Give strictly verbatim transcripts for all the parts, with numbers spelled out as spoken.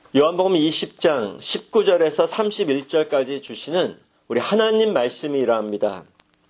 요한복음 이십 장 십구 절에서 삼십일 절까지 주시는 우리 하나님 말씀이 이러합니다.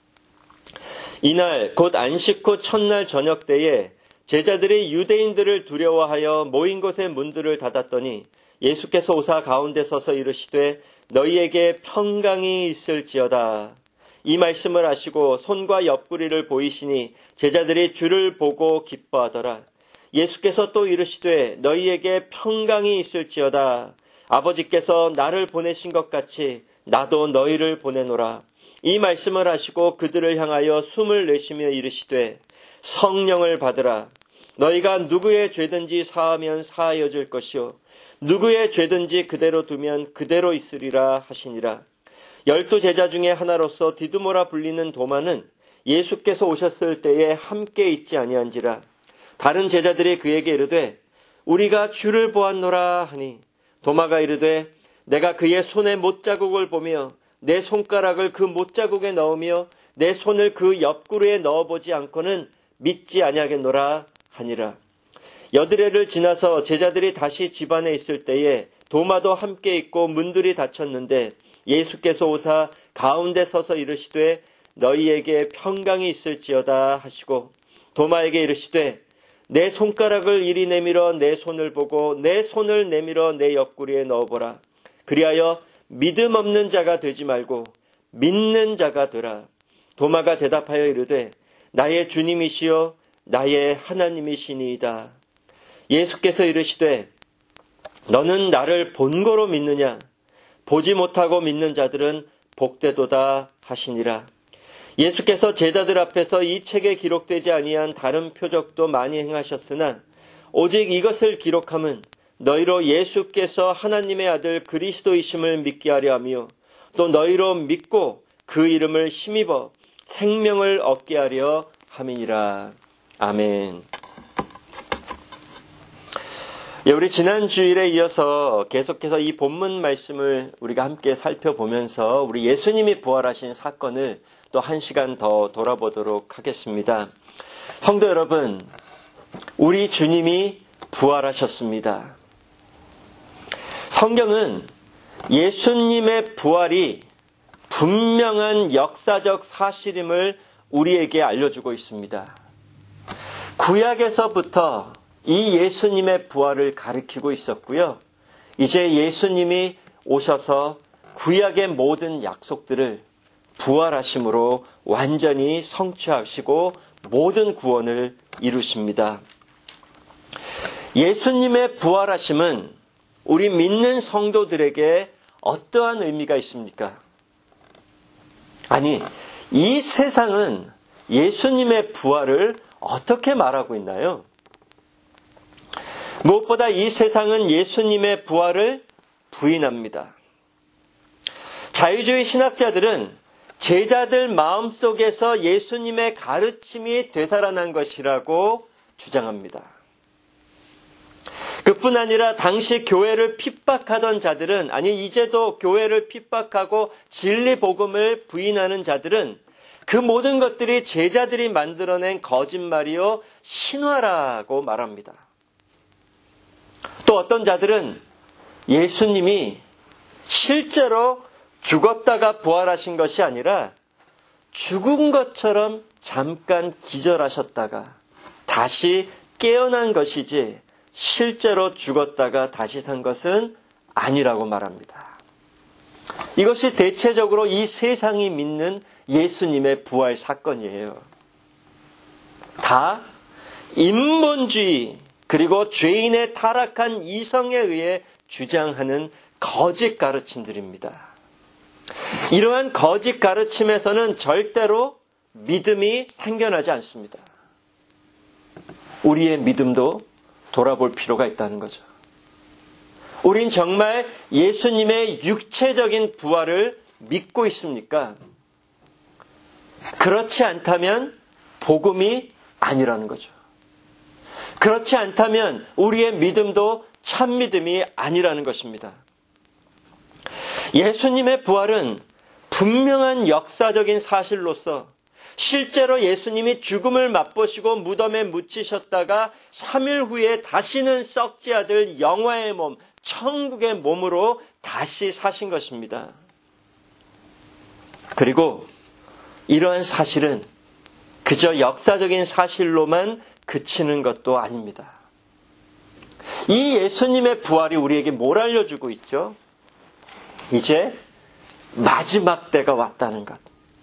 이날 곧 안식 후 첫날 저녁 때에 제자들이 유대인들을 두려워하여 모인 곳의 문들을 닫았더니 예수께서 오사 가운데 서서 이르시되 너희에게 평강이 있을지어다. 이 말씀을 하시고 손과 옆구리를 보이시니 제자들이 주를 보고 기뻐하더라. 예수께서 또 이르시되 너희에게 평강이 있을지어다. 아버지께서 나를 보내신 것 같이 나도 너희를 보내노라. 이 말씀을 하시고 그들을 향하여 숨을 내쉬며 이르시되 성령을 받으라. 너희가 누구의 죄든지 사하면 사하여질 것이요 누구의 죄든지 그대로 두면 그대로 있으리라 하시니라. 열두 제자 중에 하나로서 디두모라 불리는 도마는 예수께서 오셨을 때에 함께 있지 아니한지라. 다른 제자들이 그에게 이르되 우리가 주를 보았노라 하니 도마가 이르되 내가 그의 손에 못자국을 보며 내 손가락을 그 못자국에 넣으며 내 손을 그 옆구리에 넣어보지 않고는 믿지 아니하겠노라 하니라. 여드레를 지나서 제자들이 다시 집안에 있을 때에 도마도 함께 있고 문들이 닫혔는데 예수께서 오사 가운데 서서 이르시되 너희에게 평강이 있을지어다 하시고 도마에게 이르시되 내 손가락을 이리 내밀어 내 손을 보고 내 손을 내밀어 내 옆구리에 넣어보라. 그리하여 믿음 없는 자가 되지 말고 믿는 자가 되라. 도마가 대답하여 이르되 나의 주님이시여 나의 하나님이시니이다. 예수께서 이르시되 너는 나를 본고로 믿느냐? 보지 못하고 믿는 자들은 복되도다 하시니라. 예수께서 제자들 앞에서 이 책에 기록되지 아니한 다른 표적도 많이 행하셨으나 오직 이것을 기록함은 너희로 예수께서 하나님의 아들 그리스도이심을 믿게 하려 하며 또 너희로 믿고 그 이름을 힘입어 생명을 얻게 하려 함이니라. 아멘. 예, 우리 지난 주일에 이어서 계속해서 이 본문 말씀을 우리가 함께 살펴보면서 우리 예수님이 부활하신 사건을 또 한 시간 더 돌아보도록 하겠습니다. 성도 여러분, 우리 주님이 부활하셨습니다. 성경은 예수님의 부활이 분명한 역사적 사실임을 우리에게 알려주고 있습니다. 구약에서부터 이 예수님의 부활을 가리키고 있었고요. 이제 예수님이 오셔서 구약의 모든 약속들을 부활하심으로 완전히 성취하시고 모든 구원을 이루십니다. 예수님의 부활하심은 우리 믿는 성도들에게 어떠한 의미가 있습니까? 아니, 이 세상은 예수님의 부활을 어떻게 말하고 있나요? 무엇보다 이 세상은 예수님의 부활을 부인합니다. 자유주의 신학자들은 제자들 마음속에서 예수님의 가르침이 되살아난 것이라고 주장합니다. 그뿐 아니라 당시 교회를 핍박하던 자들은, 아니 이제도 교회를 핍박하고 진리 복음을 부인하는 자들은 그 모든 것들이 제자들이 만들어낸 거짓말이요 신화라고 말합니다. 또 어떤 자들은 예수님이 실제로 죽었다가 부활하신 것이 아니라 죽은 것처럼 잠깐 기절하셨다가 다시 깨어난 것이지 실제로 죽었다가 다시 산 것은 아니라고 말합니다. 이것이 대체적으로 이 세상이 믿는 예수님의 부활 사건이에요. 다 인본주의 그리고 죄인의 타락한 이성에 의해 주장하는 거짓 가르침들입니다. 이러한 거짓 가르침에서는 절대로 믿음이 생겨나지 않습니다. 우리의 믿음도 돌아볼 필요가 있다는 거죠. 우린 정말 예수님의 육체적인 부활을 믿고 있습니까? 그렇지 않다면 복음이 아니라는 거죠. 그렇지 않다면 우리의 믿음도 참 믿음이 아니라는 것입니다. 예수님의 부활은 분명한 역사적인 사실로서 실제로 예수님이 죽음을 맛보시고 무덤에 묻히셨다가 삼 일 후에 다시는 썩지 않을 영화의 몸, 천국의 몸으로 다시 사신 것입니다. 그리고 이러한 사실은 그저 역사적인 사실로만 그치는 것도 아닙니다. 이 예수님의 부활이 우리에게 뭘 알려주고 있죠? 이제 마지막 때가 왔다는 것.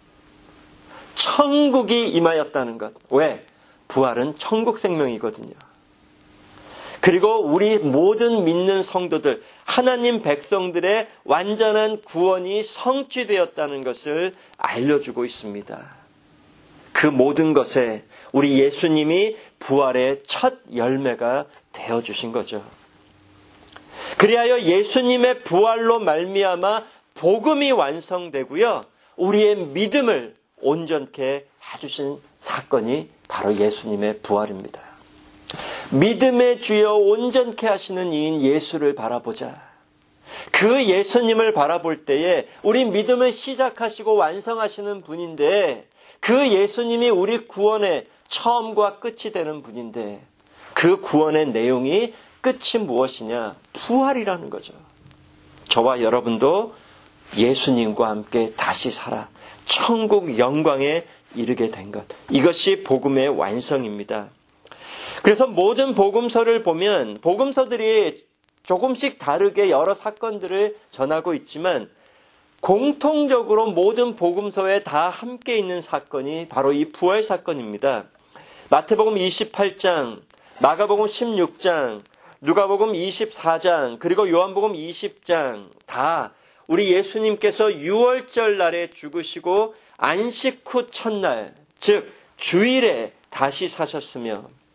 천국이 임하였다는 것. 왜? 부활은 천국 생명이거든요. 그리고 우리 모든 믿는 성도들, 하나님 백성들의 완전한 구원이 성취되었다는 것을 알려주고 있습니다. 그 모든 것에 우리 예수님이 부활의 첫 열매가 되어주신 거죠. 그리하여 예수님의 부활로 말미암아 복음이 완성되고요. 우리의 믿음을 온전케 해주신 사건이 바로 예수님의 부활입니다. 믿음의 주여 온전케 하시는 이인 예수를 바라보자. 그 예수님을 바라볼 때에 우리 믿음을 시작하시고 완성하시는 분인데 그 예수님이 우리 구원의 처음과 끝이 되는 분인데 그 구원의 내용이 끝이 무엇이냐? 부활이라는 거죠. 저와 여러분도 예수님과 함께 다시 살아 천국 영광에 이르게 된 것. 이것이 복음의 완성입니다. 그래서 모든 복음서를 보면 복음서들이 조금씩 다르게 여러 사건들을 전하고 있지만 공통적으로 모든 복음서에 다 함께 있는 사건이 바로 이 부활 사건입니다. 마태복음 이십팔 장, 마가복음 십육 장, 누가복음 이십사 장, 그리고 요한복음 이십 장 다 우리 예수님께서 유월절 날에 죽으시고 안식 후 첫날, 즉 주일에 다시 사셨으며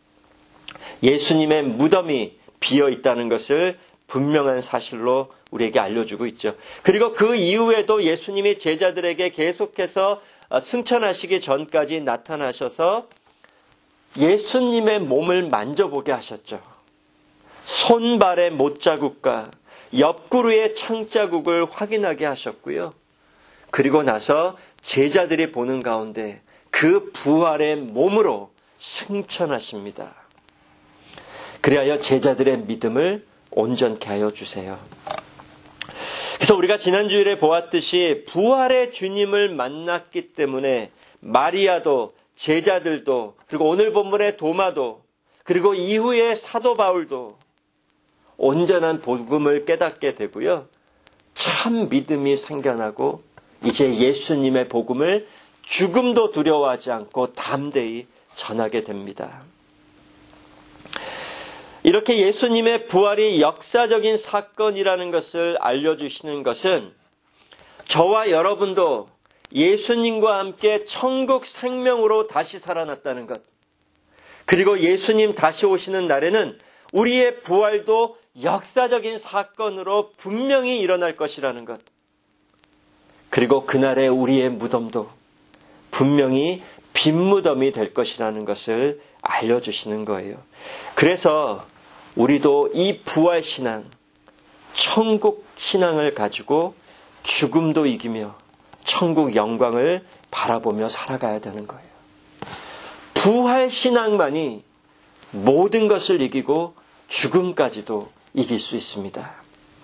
예수님의 무덤이 비어 있다는 것을 분명한 사실로 우리에게 알려주고 있죠. 그리고 그 이후에도 예수님이 제자들에게 계속해서 승천하시기 전까지 나타나셔서 예수님의 몸을 만져보게 하셨죠. 손발의 못자국과 옆구리의 창자국을 확인하게 하셨고요. 그리고 나서 제자들이 보는 가운데 그 부활의 몸으로 승천하십니다. 그리하여 제자들의 믿음을 온전케 하여 주세요. 그래서 우리가 지난주일에 보았듯이 부활의 주님을 만났기 때문에 마리아도 제자들도 그리고 오늘 본문의 도마도 그리고 이후의 사도 바울도 온전한 복음을 깨닫게 되고요. 참 믿음이 생겨나고 이제 예수님의 복음을 죽음도 두려워하지 않고 담대히 전하게 됩니다. 이렇게 예수님의 부활이 역사적인 사건이라는 것을 알려주시는 것은 저와 여러분도 예수님과 함께 천국 생명으로 다시 살아났다는 것, 그리고 예수님 다시 오시는 날에는 우리의 부활도 역사적인 사건으로 분명히 일어날 것이라는 것, 그리고 그날의 우리의 무덤도 분명히 빈 무덤이 될 것이라는 것을 알려주시는 거예요. 그래서 우리도 이 부활 신앙, 천국 신앙을 가지고 죽음도 이기며 천국 영광을 바라보며 살아가야 되는 거예요. 부활 신앙만이 모든 것을 이기고 죽음까지도 이길 수 있습니다.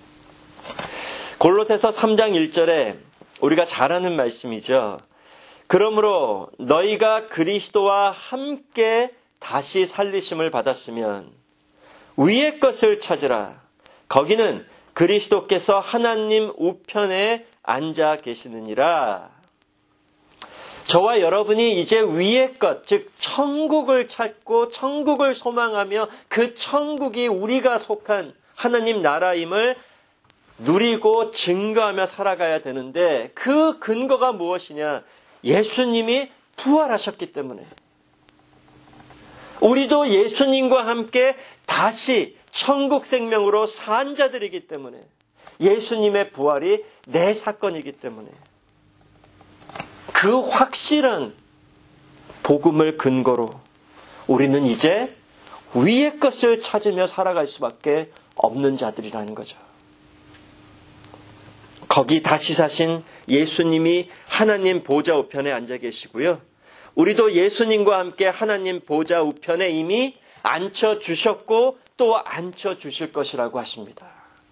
골로새서 삼 장 일 절에 우리가 잘 아는 말씀이죠. 그러므로 너희가 그리스도와 함께 다시 살리심을 받았으면 위의 것을 찾으라. 거기는 그리스도께서 하나님 우편에 앉아 계시느니라. 저와 여러분이 이제 위의 것, 즉 천국을 찾고 천국을 소망하며 그 천국이 우리가 속한 하나님 나라임을 누리고 증거하며 살아가야 되는데 그 근거가 무엇이냐? 예수님이 부활하셨기 때문에. 우리도 예수님과 함께 다시 천국 생명으로 산 자들이기 때문에, 예수님의 부활이 내 사건이기 때문에 그 확실한 복음을 근거로 우리는 이제 위의 것을 찾으며 살아갈 수밖에 없는 자들이라는 거죠. 거기 다시 사신 예수님이 하나님 보좌 우편에 앉아 계시고요. 우리도 예수님과 함께 하나님 보좌 우편에 이미 앉혀주셨고 또 앉혀주실 것이라고 하십니다.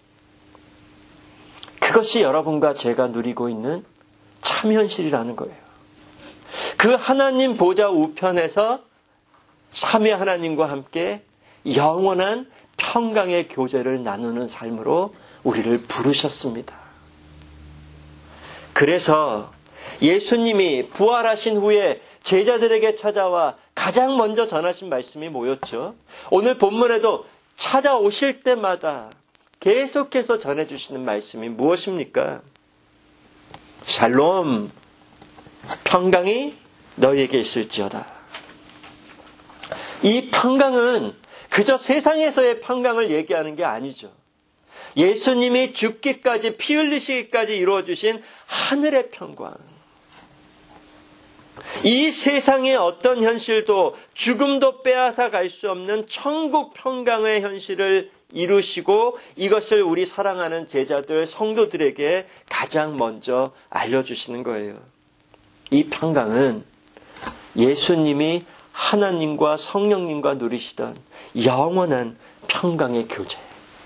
그것이 여러분과 제가 누리고 있는 참 현실이라는 거예요. 그 하나님 보좌 우편에서 삼위 하나님과 함께 영원한 평강의 교제를 나누는 삶으로 우리를 부르셨습니다. 그래서 예수님이 부활하신 후에 제자들에게 찾아와 가장 먼저 전하신 말씀이 뭐였죠? 오늘 본문에도 찾아오실 때마다 계속해서 전해주시는 말씀이 무엇입니까? 샬롬, 평강이 너희에게 있을지어다. 이 평강은 그저 세상에서의 평강을 얘기하는 게 아니죠. 예수님이 죽기까지 피 흘리시기까지 이루어주신 하늘의 평강. 이 세상의 어떤 현실도 죽음도 빼앗아 갈 수 없는 천국 평강의 현실을 이루시고 이것을 우리 사랑하는 제자들, 성도들에게 가장 먼저 알려주시는 거예요. 이 평강은 예수님이 하나님과 성령님과 누리시던 영원한 평강의 교제.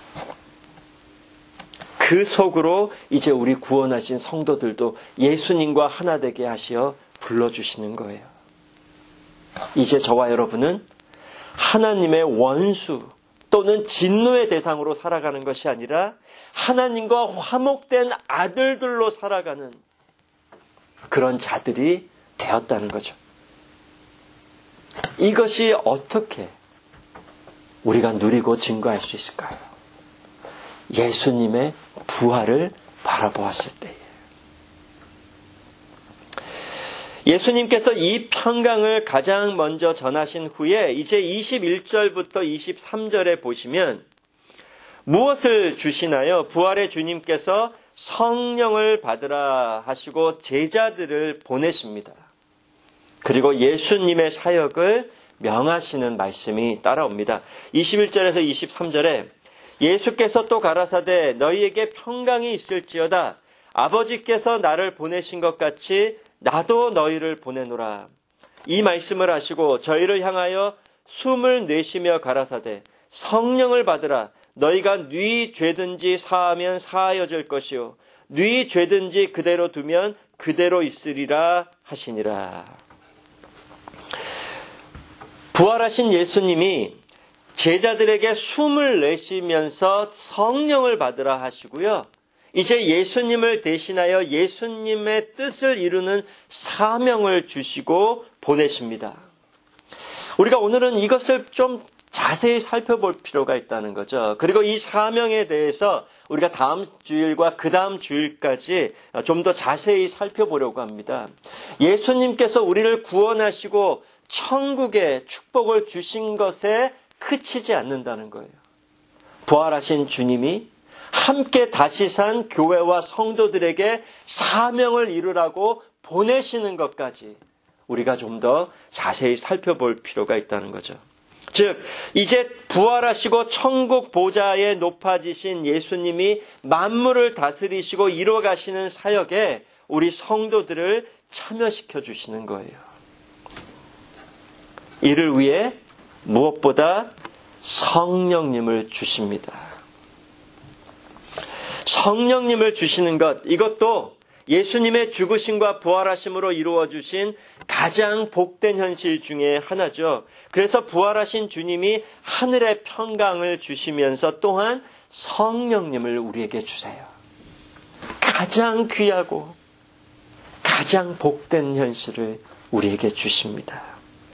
그 속으로 이제 우리 구원하신 성도들도 예수님과 하나 되게 하시어 불러주시는 거예요. 이제 저와 여러분은 하나님의 원수 또는 진노의 대상으로 살아가는 것이 아니라 하나님과 화목된 아들들로 살아가는 그런 자들이 되었다는 거죠. 이것이 어떻게 우리가 누리고 증거할 수 있을까요? 예수님의 부활을 바라보았을 때에. 예수님께서 이 평강을 가장 먼저 전하신 후에 이제 이십일 절부터 이십삼 절에 보시면 무엇을 주시나요? 부활의 주님께서 성령을 받으라 하시고 제자들을 보내십니다. 그리고 예수님의 사역을 명하시는 말씀이 따라옵니다. 이십일 절에서 이십삼 절에 예수께서 또 가라사대 너희에게 평강이 있을지어다. 아버지께서 나를 보내신 것 같이 나도 너희를 보내노라. 이 말씀을 하시고 저희를 향하여 숨을 내쉬며 가라사대 성령을 받으라. 너희가 네 죄든지 사하면 사하여질 것이요 네 죄든지 그대로 두면 그대로 있으리라 하시니라. 부활하신 예수님이 제자들에게 숨을 내쉬면서 성령을 받으라 하시고요. 이제 예수님을 대신하여 예수님의 뜻을 이루는 사명을 주시고 보내십니다. 우리가 오늘은 이것을 좀 자세히 살펴볼 필요가 있다는 거죠. 그리고 이 사명에 대해서 우리가 다음 주일과 그 다음 주일까지 좀 더 자세히 살펴보려고 합니다. 예수님께서 우리를 구원하시고 천국의 축복을 주신 것에 그치지 않는다는 거예요. 부활하신 주님이 함께 다시 산 교회와 성도들에게 사명을 이루라고 보내시는 것까지 우리가 좀 더 자세히 살펴볼 필요가 있다는 거죠. 즉 이제 부활하시고 천국 보좌에 높아지신 예수님이 만물을 다스리시고 이루어가시는 사역에 우리 성도들을 참여시켜 주시는 거예요. 이를 위해 무엇보다 성령님을 주십니다. 성령님을 주시는 것, 이것도 예수님의 죽으심과 부활하심으로 이루어 주신 가장 복된 현실 중에 하나죠. 그래서 부활하신 주님이 하늘의 평강을 주시면서 또한 성령님을 우리에게 주세요. 가장 귀하고 가장 복된 현실을 우리에게 주십니다.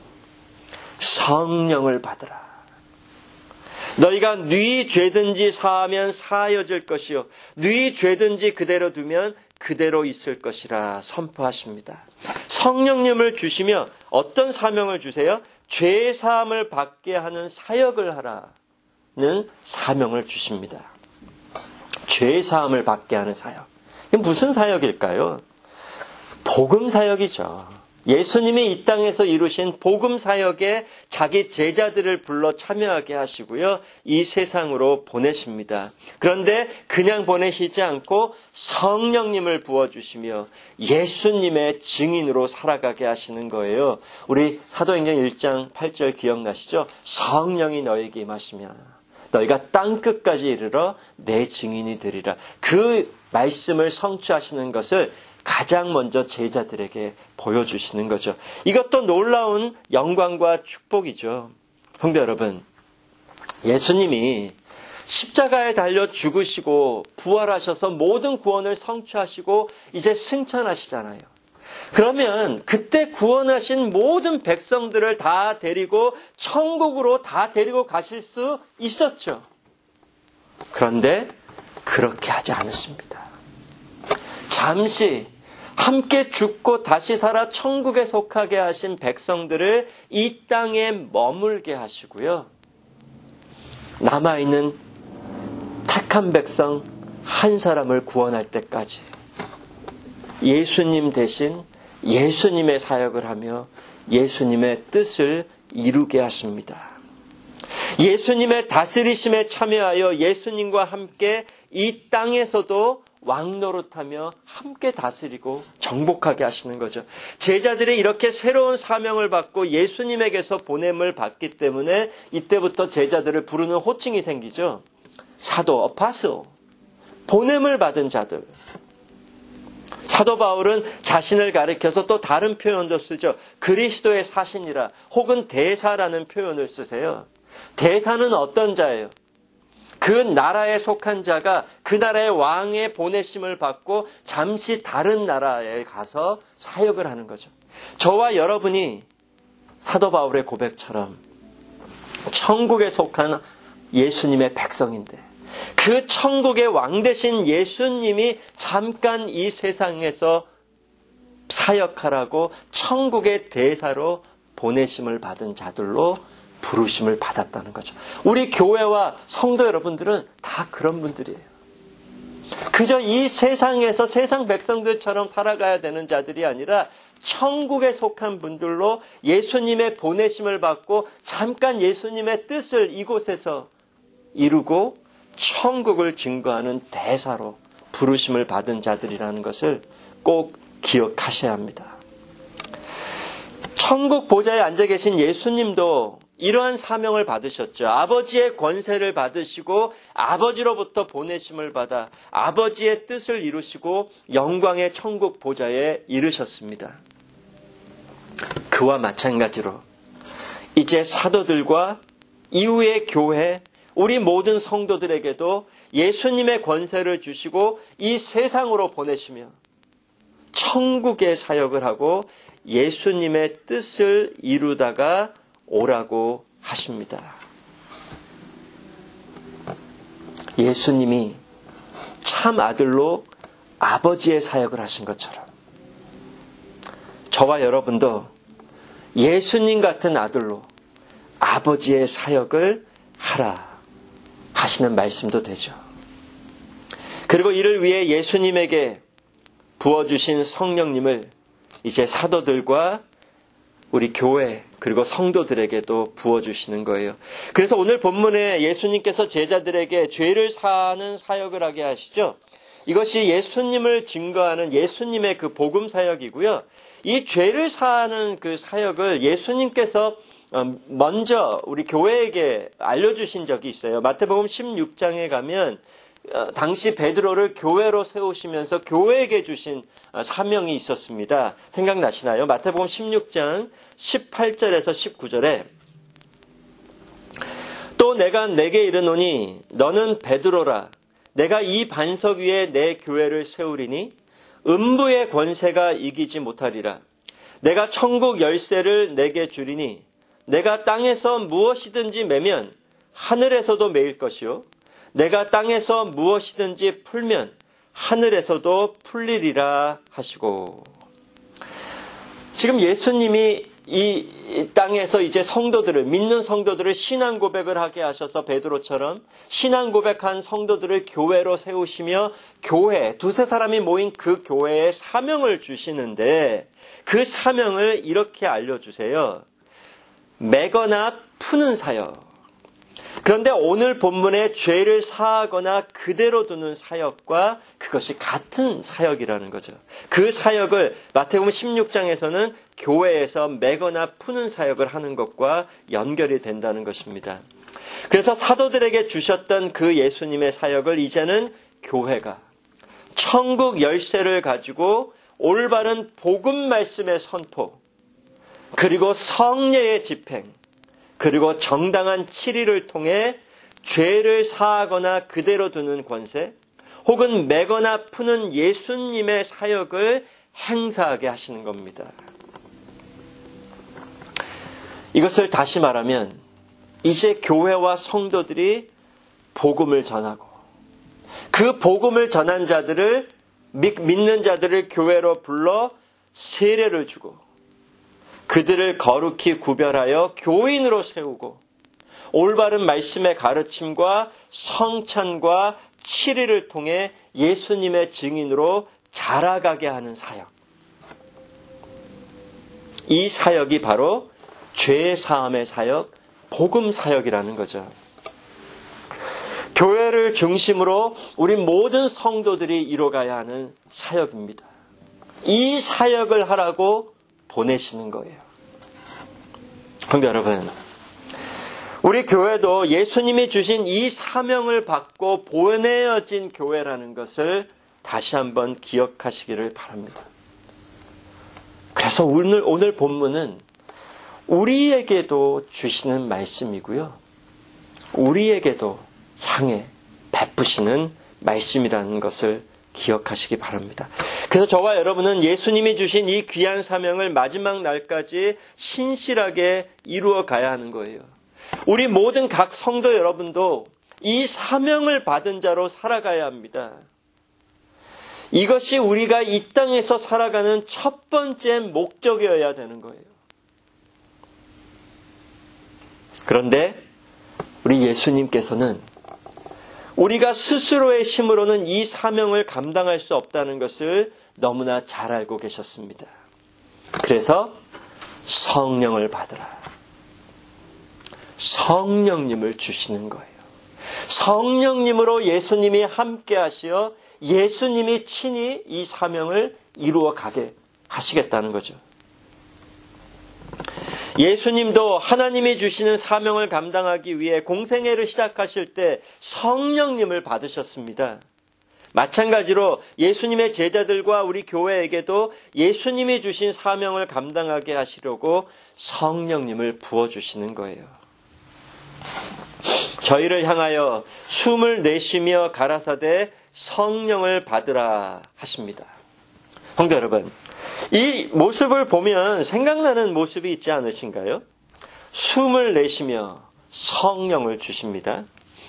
성령을 받으라. 너희가 네 죄든지 사하면 사하여질 것이요 네 죄든지 그대로 두면 그대로 있을 것이라 선포하십니다. 성령님을 주시며 어떤 사명을 주세요? 죄 사함을 받게 하는 사역을 하라는 사명을 주십니다. 죄 사함을 받게 하는 사역. 이게 무슨 사역일까요? 복음 사역이죠. 예수님이 이 땅에서 이루신 복음 사역에 자기 제자들을 불러 참여하게 하시고요. 이 세상으로 보내십니다. 그런데 그냥 보내시지 않고 성령님을 부어주시며 예수님의 증인으로 살아가게 하시는 거예요. 우리 사도행전 일 장 팔 절 기억나시죠? 성령이 너에게 임하시며 너희가 땅끝까지 이르러 내 증인이 되리라. 그 말씀을 성취하시는 것을 가장 먼저 제자들에게 보여주시는 거죠. 이것도 놀라운 영광과 축복이죠. 성도 여러분, 예수님이 십자가에 달려 죽으시고 부활하셔서 모든 구원을 성취하시고 이제 승천하시잖아요. 그러면 그때 구원하신 모든 백성들을 다 데리고 천국으로 다 데리고 가실 수 있었죠. 그런데 그렇게 하지 않으십니다. 잠시 함께 죽고 다시 살아 천국에 속하게 하신 백성들을 이 땅에 머물게 하시고요. 남아있는 택한 백성 한 사람을 구원할 때까지 예수님 대신 예수님의 사역을 하며 예수님의 뜻을 이루게 하십니다. 예수님의 다스리심에 참여하여 예수님과 함께 이 땅에서도 왕노릇하며 함께 다스리고 정복하게 하시는 거죠. 제자들이 이렇게 새로운 사명을 받고 예수님에게서 보냄을 받기 때문에 이때부터 제자들을 부르는 호칭이 생기죠. 사도, 어파슬, 보냄을 받은 자들. 사도 바울은 자신을 가리켜서 또 다른 표현도 쓰죠. 그리스도의 사신이라 혹은 대사라는 표현을 쓰세요. 대사는 어떤 자예요? 그 나라에 속한 자가 그 나라의 왕의 보내심을 받고 잠시 다른 나라에 가서 사역을 하는 거죠. 저와 여러분이 사도 바울의 고백처럼 천국에 속한 예수님의 백성인데 그 천국의 왕 되신 예수님이 잠깐 이 세상에서 사역하라고 천국의 대사로 보내심을 받은 자들로 부르심을 받았다는 거죠. 우리 교회와 성도 여러분들은 다 그런 분들이에요. 그저 이 세상에서 세상 백성들처럼 살아가야 되는 자들이 아니라 천국에 속한 분들로 예수님의 보내심을 받고 잠깐 예수님의 뜻을 이곳에서 이루고 천국을 증거하는 대사로 부르심을 받은 자들이라는 것을 꼭 기억하셔야 합니다. 천국 보좌에 앉아 계신 예수님도 이러한 사명을 받으셨죠. 아버지의 권세를 받으시고 아버지로부터 보내심을 받아 아버지의 뜻을 이루시고 영광의 천국 보좌에 이르셨습니다. 그와 마찬가지로 이제 사도들과 이후의 교회, 우리 모든 성도들에게도 예수님의 권세를 주시고 이 세상으로 보내시며 천국의 사역을 하고 예수님의 뜻을 이루다가 오라고 하십니다. 예수님이 참 아들로 아버지의 사역을 하신 것처럼 저와 여러분도 예수님 같은 아들로 아버지의 사역을 하라 하시는 말씀도 되죠. 그리고 이를 위해 예수님에게 부어주신 성령님을 이제 사도들과 우리 교회 그리고 성도들에게도 부어주시는 거예요. 그래서 오늘 본문에 예수님께서 제자들에게 죄를 사하는 사역을 하게 하시죠. 이것이 예수님을 증거하는 예수님의 그 복음 사역이고요. 이 죄를 사하는 그 사역을 예수님께서 먼저 우리 교회에게 알려주신 적이 있어요. 마태복음 십육 장에 가면 당시 베드로를 교회로 세우시면서 교회에게 주신 사명이 있었습니다. 생각나시나요? 마태복음 십육 장 십팔 절에서 십구 절에 또 내가 내게 이르노니 너는 베드로라 내가 이 반석 위에 내 교회를 세우리니 음부의 권세가 이기지 못하리라. 내가 천국 열쇠를 내게 주리니 내가 땅에서 무엇이든지 매면 하늘에서도 매일 것이요 내가 땅에서 무엇이든지 풀면 하늘에서도 풀리리라 하시고 지금 예수님이 이 땅에서 이제 성도들을, 믿는 성도들을 신앙 고백을 하게 하셔서 베드로처럼 신앙 고백한 성도들을 교회로 세우시며 교회, 두세 사람이 모인 그 교회에 사명을 주시는데 그 사명을 이렇게 알려주세요. 매거나 푸는 사역. 그런데 오늘 본문의 죄를 사하거나 그대로 두는 사역과 그것이 같은 사역이라는 거죠. 그 사역을 마태복음 십육 장에서는 교회에서 매거나 푸는 사역을 하는 것과 연결이 된다는 것입니다. 그래서 사도들에게 주셨던 그 예수님의 사역을 이제는 교회가 천국 열쇠를 가지고 올바른 복음 말씀의 선포, 그리고 성례의 집행, 그리고 정당한 치리를 통해 죄를 사하거나 그대로 두는 권세, 혹은 매거나 푸는 예수님의 사역을 행사하게 하시는 겁니다. 이것을 다시 말하면 이제 교회와 성도들이 복음을 전하고 그 복음을 전한 자들을, 믿는 자들을 교회로 불러 세례를 주고 그들을 거룩히 구별하여 교인으로 세우고 올바른 말씀의 가르침과 성찬과 치리를 통해 예수님의 증인으로 자라가게 하는 사역. 이 사역이 바로 죄 사함의 사역, 복음 사역이라는 거죠. 교회를 중심으로 우리 모든 성도들이 이뤄가야 하는 사역입니다. 이 사역을 하라고 보내시는 거예요. 성도 여러분, 우리 교회도 예수님이 주신 이 사명을 받고 보내어진 교회라는 것을 다시 한번 기억하시기를 바랍니다. 그래서 오늘, 오늘 본문은 우리에게도 주시는 말씀이고요. 우리에게도 향해 베푸시는 말씀이라는 것을 기억하시기 바랍니다. 그래서 저와 여러분은 예수님이 주신 이 귀한 사명을 마지막 날까지 신실하게 이루어 가야 하는 거예요. 우리 모든 각 성도 여러분도 이 사명을 받은 자로 살아가야 합니다. 이것이 우리가 이 땅에서 살아가는 첫 번째 목적이어야 되는 거예요. 그런데 우리 예수님께서는 우리가 스스로의 힘으로는 이 사명을 감당할 수 없다는 것을 너무나 잘 알고 계셨습니다. 그래서 성령을 받으라. 성령님을 주시는 거예요. 성령님으로 예수님이 함께 하시어 예수님이 친히 이 사명을 이루어 가게 하시겠다는 거죠. 예수님도 하나님이 주시는 사명을 감당하기 위해 공생애를 시작하실 때 성령님을 받으셨습니다. 마찬가지로 예수님의 제자들과 우리 교회에게도 예수님이 주신 사명을 감당하게 하시려고 성령님을 부어주시는 거예요. 저희를 향하여 숨을 내쉬며 가라사대 성령을 받으라 하십니다. 성도 여러분, 이 모습을 보면 생각나는 모습이 있지 않으신가요? 숨을 내쉬며 성령을 주십니다.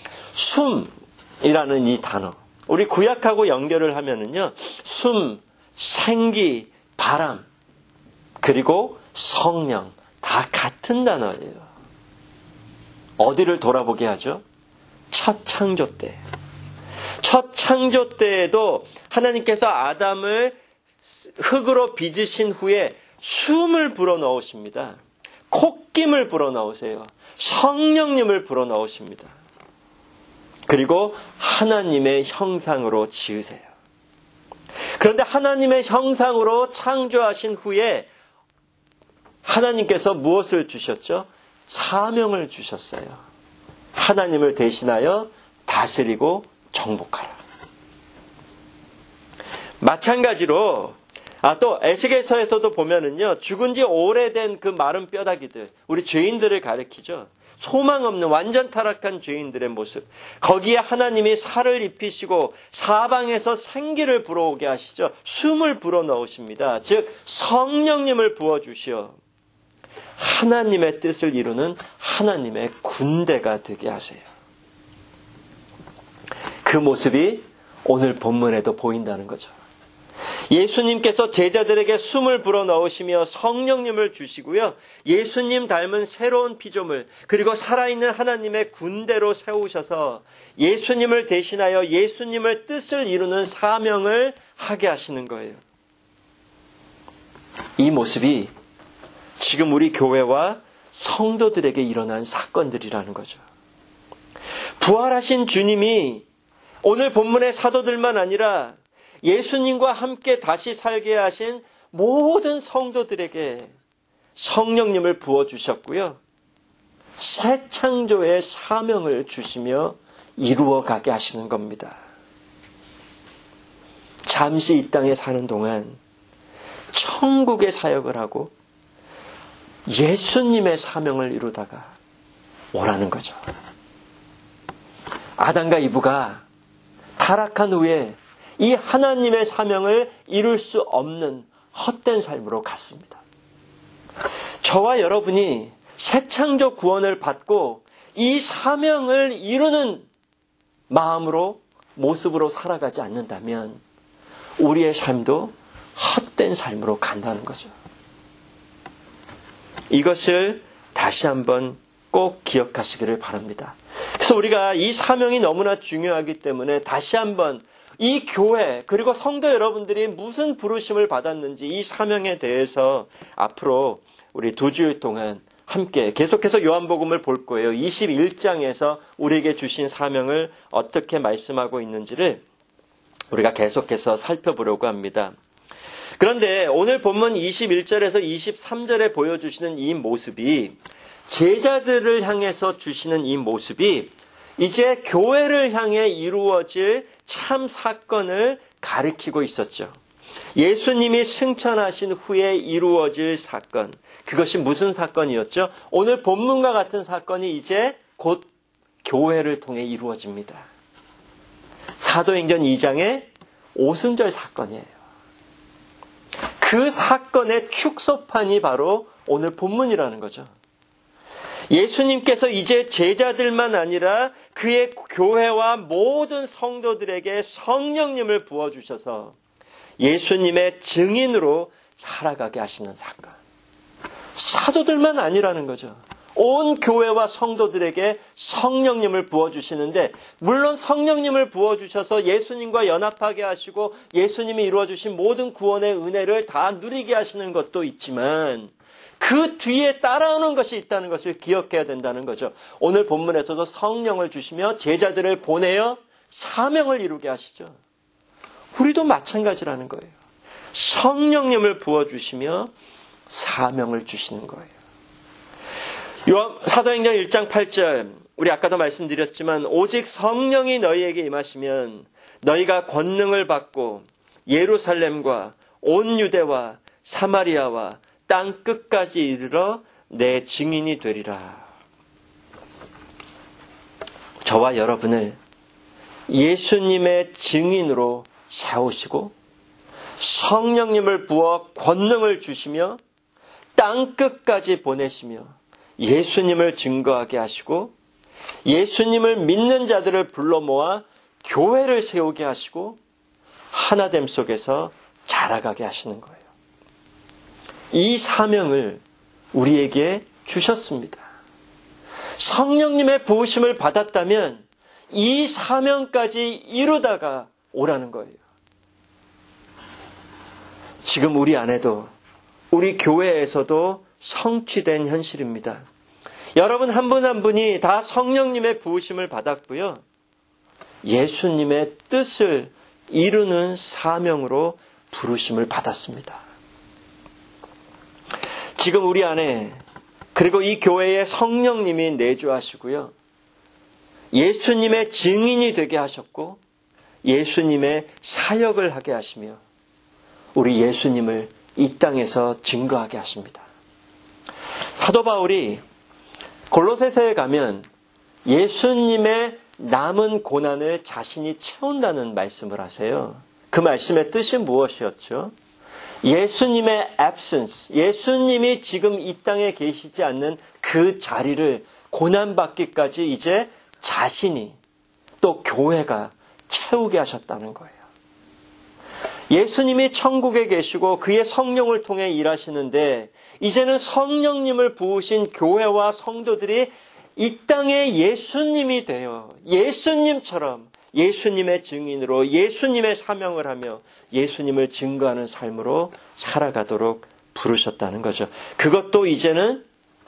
숨이라는 이 단어, 우리 구약하고 연결을 하면은요, 숨, 생기, 바람, 그리고 성령 다 같은 단어예요. 어디를 돌아보게 하죠? 첫 창조 때. 첫 창조 때에도 하나님께서 아담을 흙으로 빚으신 후에 숨을 불어넣으십니다. 콧김을 불어넣으세요. 성령님을 불어넣으십니다. 그리고 하나님의 형상으로 지으세요. 그런데 하나님의 형상으로 창조하신 후에 하나님께서 무엇을 주셨죠? 사명을 주셨어요. 하나님을 대신하여 다스리고 정복하라. 마찬가지로 아, 또 에스겔서에서도 보면은요, 죽은 지 오래된 그 마른 뼈다귀들, 우리 죄인들을 가리키죠. 소망 없는 완전 타락한 죄인들의 모습. 거기에 하나님이 살을 입히시고 사방에서 생기를 불어오게 하시죠. 숨을 불어넣으십니다. 즉 성령님을 부어주시어 하나님의 뜻을 이루는 하나님의 군대가 되게 하세요. 그 모습이 오늘 본문에도 보인다는 거죠. 예수님께서 제자들에게 숨을 불어넣으시며 성령님을 주시고요. 예수님 닮은 새로운 피조물, 그리고 살아있는 하나님의 군대로 세우셔서 예수님을 대신하여 예수님을 뜻을 이루는 사명을 하게 하시는 거예요. 이 모습이 지금 우리 교회와 성도들에게 일어난 사건들이라는 거죠. 부활하신 주님이 오늘 본문의 사도들만 아니라 예수님과 함께 다시 살게 하신 모든 성도들에게 성령님을 부어주셨고요. 새 창조의 사명을 주시며 이루어가게 하시는 겁니다. 잠시 이 땅에 사는 동안 천국의 사역을 하고 예수님의 사명을 이루다가 오라는 거죠. 아담과 이브가 타락한 후에 이 하나님의 사명을 이룰 수 없는 헛된 삶으로 갔습니다. 저와 여러분이 새 창조 구원을 받고 이 사명을 이루는 마음으로, 모습으로 살아가지 않는다면 우리의 삶도 헛된 삶으로 간다는 거죠. 이것을 다시 한번 꼭 기억하시기를 바랍니다. 그래서 우리가 이 사명이 너무나 중요하기 때문에 다시 한번 이 교회 그리고 성도 여러분들이 무슨 부르심을 받았는지 이 사명에 대해서 앞으로 우리 두 주일 동안 함께 계속해서 요한복음을 볼 거예요. 이십일 장에서 우리에게 주신 사명을 어떻게 말씀하고 있는지를 우리가 계속해서 살펴보려고 합니다. 그런데 오늘 본문 이십일 절에서 이십삼 절에 보여주시는 이 모습이, 제자들을 향해서 주시는 이 모습이 이제 교회를 향해 이루어질 참 사건을 가리키고 있었죠. 예수님이 승천하신 후에 이루어질 사건, 그것이 무슨 사건이었죠? 오늘 본문과 같은 사건이 이제 곧 교회를 통해 이루어집니다. 사도행전 이 장의 오순절 사건이에요. 그 사건의 축소판이 바로 오늘 본문이라는 거죠. 예수님께서 이제 제자들만 아니라 그의 교회와 모든 성도들에게 성령님을 부어주셔서 예수님의 증인으로 살아가게 하시는 사건. 사도들만 아니라는 거죠. 온 교회와 성도들에게 성령님을 부어주시는데, 물론 성령님을 부어주셔서 예수님과 연합하게 하시고 예수님이 이루어주신 모든 구원의 은혜를 다 누리게 하시는 것도 있지만 그 뒤에 따라오는 것이 있다는 것을 기억해야 된다는 거죠. 오늘 본문에서도 성령을 주시며 제자들을 보내어 사명을 이루게 하시죠. 우리도 마찬가지라는 거예요. 성령님을 부어주시며 사명을 주시는 거예요. 요한 사도행전 일 장 팔 절, 우리 아까도 말씀드렸지만 오직 성령이 너희에게 임하시면 너희가 권능을 받고 예루살렘과 온 유대와 사마리아와 땅 끝까지 이르러 내 증인이 되리라. 저와 여러분을 예수님의 증인으로 세우시고 성령님을 부어 권능을 주시며 땅 끝까지 보내시며 예수님을 증거하게 하시고 예수님을 믿는 자들을 불러 모아 교회를 세우게 하시고 하나됨 속에서 자라가게 하시는 거예요. 이 사명을 우리에게 주셨습니다. 성령님의 부으심을 받았다면 이 사명까지 이루다가 오라는 거예요. 지금 우리 안에도, 우리 교회에서도 성취된 현실입니다. 여러분 한 분 한 분이 다 성령님의 부으심을 받았고요. 예수님의 뜻을 이루는 사명으로 부르심을 받았습니다. 지금 우리 안에, 그리고 이 교회에 성령님이 내주하시고요. 예수님의 증인이 되게 하셨고 예수님의 사역을 하게 하시며 우리 예수님을 이 땅에서 증거하게 하십니다. 사도 바울이 골로새서에 가면 예수님의 남은 고난을 자신이 채운다는 말씀을 하세요. 그 말씀의 뜻이 무엇이었죠? 예수님의 absence, 예수님이 지금 이 땅에 계시지 않는 그 자리를 고난받기까지 이제 자신이, 또 교회가 채우게 하셨다는 거예요. 예수님이 천국에 계시고 그의 성령을 통해 일하시는데 이제는 성령님을 부으신 교회와 성도들이 이 땅에 예수님이 되어 예수님처럼 예수님의 증인으로 예수님의 사명을 하며 예수님을 증거하는 삶으로 살아가도록 부르셨다는 거죠. 그것도 이제는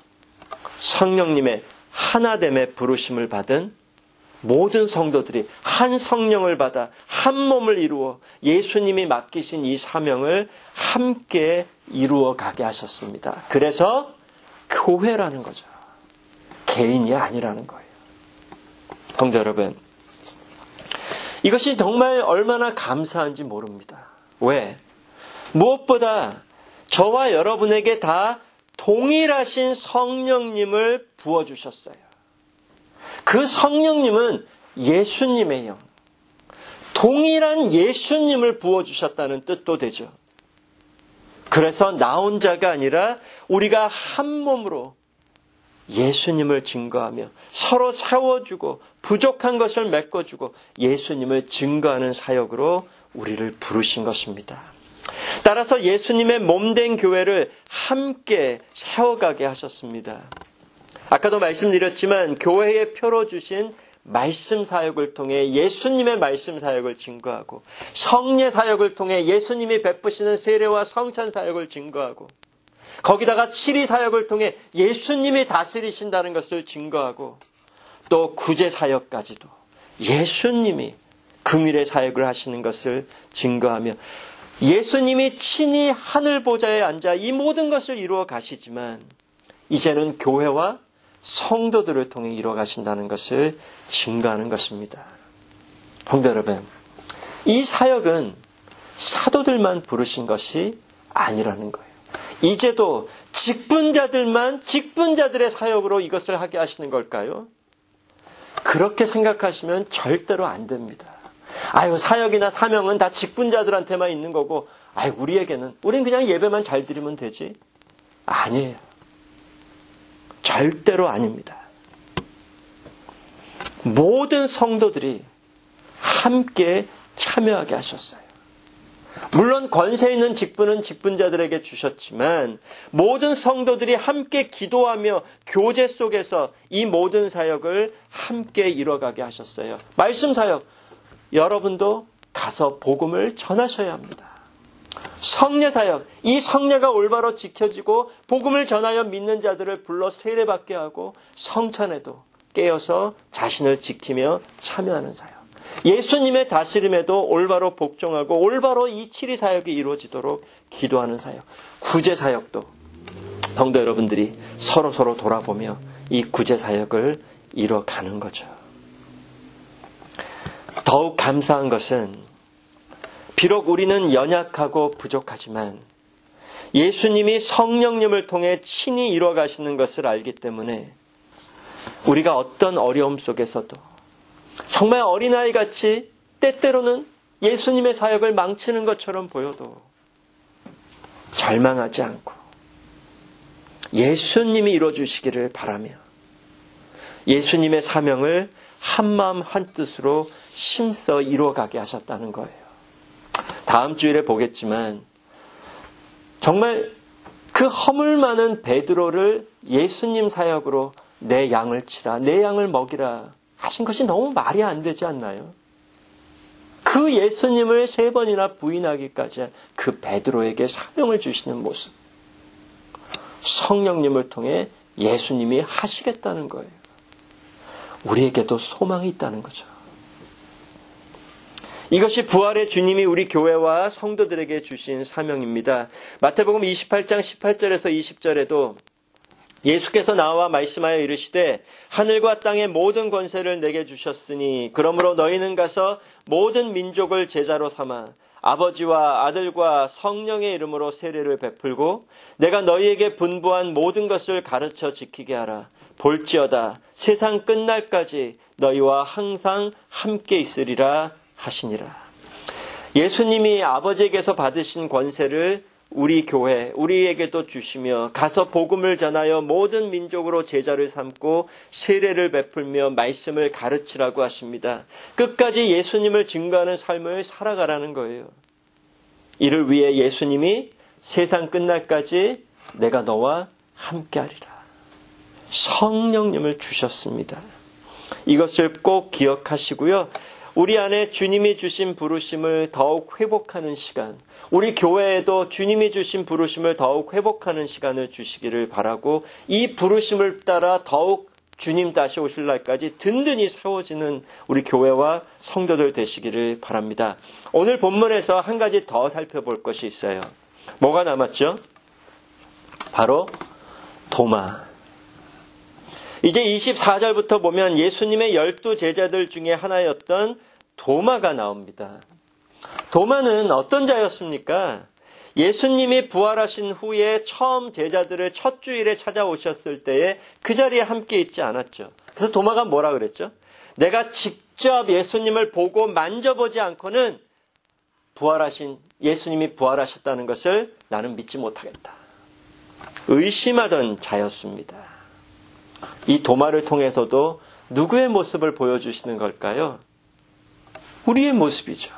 성령님의 하나됨의 부르심을 받은 모든 성도들이 한 성령을 받아 한 몸을 이루어 예수님이 맡기신 이 사명을 함께 이루어 가게 하셨습니다. 그래서 교회라는 거죠. 개인이 아니라는 거예요. 성도 여러분, 이것이 정말 얼마나 감사한지 모릅니다. 왜? 무엇보다 저와 여러분에게 다 동일하신 성령님을 부어주셨어요. 그 성령님은 예수님의 영, 동일한 예수님을 부어주셨다는 뜻도 되죠. 그래서 나 혼자가 아니라 우리가 한 몸으로 예수님을 증거하며 서로 세워주고 부족한 것을 메꿔주고 예수님을 증거하는 사역으로 우리를 부르신 것입니다. 따라서 예수님의 몸된 교회를 함께 세워가게 하셨습니다. 아까도 말씀드렸지만 교회에 표로 주신 말씀 사역을 통해 예수님의 말씀 사역을 증거하고 성례 사역을 통해 예수님이 베푸시는 세례와 성찬 사역을 증거하고 거기다가 칠위 사역을 통해 예수님이 다스리신다는 것을 증거하고 또 구제 사역까지도 예수님이 긍휼의 사역을 하시는 것을 증거하며 예수님이 친히 하늘 보좌에 앉아 이 모든 것을 이루어 가시지만 이제는 교회와 성도들을 통해 이루어 가신다는 것을 증거하는 것입니다. 성도 여러분, 이 사역은 사도들만 부르신 것이 아니라는 거예요. 이제도 직분자들만 직분자들의 사역으로 이것을 하게 하시는 걸까요? 그렇게 생각하시면 절대로 안 됩니다. 아유, 사역이나 사명은 다 직분자들한테만 있는 거고, 아유, 우리에게는, 우린 그냥 예배만 잘 드리면 되지. 아니에요. 절대로 아닙니다. 모든 성도들이 함께 참여하게 하셨어요. 물론 권세 있는 직분은 직분자들에게 주셨지만 모든 성도들이 함께 기도하며 교제 속에서 이 모든 사역을 함께 이뤄가게 하셨어요. 말씀 사역, 여러분도 가서 복음을 전하셔야 합니다. 성례 사역, 이 성례가 올바로 지켜지고 복음을 전하여 믿는 자들을 불러 세례받게 하고 성찬에도 깨어서 자신을 지키며 참여하는 사역. 예수님의 다스림에도 올바로 복종하고 올바로 이 칠위 사역이 이루어지도록 기도하는 사역. 구제 사역도 성도 여러분들이 서로 서로 돌아보며 이 구제 사역을 이뤄가는 거죠. 더욱 감사한 것은 비록 우리는 연약하고 부족하지만 예수님이 성령님을 통해 친히 이루어가시는 것을 알기 때문에 우리가 어떤 어려움 속에서도 정말 어린아이같이 때때로는 예수님의 사역을 망치는 것처럼 보여도 절망하지 않고 예수님이 이루어주시기를 바라며 예수님의 사명을 한마음 한뜻으로 힘써 이루어가게 하셨다는 거예요. 다음 주일에 보겠지만 정말 그 허물 많은 베드로를 예수님 사역으로 내 양을 치라, 내 양을 먹이라 하신 것이 너무 말이 안 되지 않나요? 그 예수님을 세 번이나 부인하기까지 한 그 베드로에게 사명을 주시는 모습. 성령님을 통해 예수님이 하시겠다는 거예요. 우리에게도 소망이 있다는 거죠. 이것이 부활의 주님이 우리 교회와 성도들에게 주신 사명입니다. 마태복음 이십팔 장 십팔 절에서 이십 절에도 예수께서 나와 말씀하여 이르시되 하늘과 땅의 모든 권세를 내게 주셨으니 그러므로 너희는 가서 모든 민족을 제자로 삼아 아버지와 아들과 성령의 이름으로 세례를 베풀고 내가 너희에게 분부한 모든 것을 가르쳐 지키게 하라. 볼지어다 세상 끝날까지 너희와 항상 함께 있으리라 하시니라. 예수님이 아버지에게서 받으신 권세를 우리 교회, 우리에게도 주시며 가서 복음을 전하여 모든 민족으로 제자를 삼고 세례를 베풀며 말씀을 가르치라고 하십니다. 끝까지 예수님을 증거하는 삶을 살아가라는 거예요. 이를 위해 예수님이 세상 끝날까지 내가 너와 함께하리라. 성령님을 주셨습니다. 이것을 꼭 기억하시고요. 우리 안에 주님이 주신 부르심을 더욱 회복하는 시간, 우리 교회에도 주님이 주신 부르심을 더욱 회복하는 시간을 주시기를 바라고, 이 부르심을 따라 더욱 주님 다시 오실 날까지 든든히 세워지는 우리 교회와 성도들 되시기를 바랍니다. 오늘 본문에서 한 가지 더 살펴볼 것이 있어요. 뭐가 남았죠? 바로 도마. 이제 이십사 절부터 보면 예수님의 열두 제자들 중에 하나였던 도마가 나옵니다. 도마는 어떤 자였습니까? 예수님이 부활하신 후에 처음 제자들을 첫 주일에 찾아오셨을 때에 그 자리에 함께 있지 않았죠. 그래서 도마가 뭐라 그랬죠? 내가 직접 예수님을 보고 만져보지 않고는 부활하신 예수님이 부활하셨다는 것을 나는 믿지 못하겠다. 의심하던 자였습니다. 이 도마를 통해서도 누구의 모습을 보여주시는 걸까요? 우리의 모습이죠.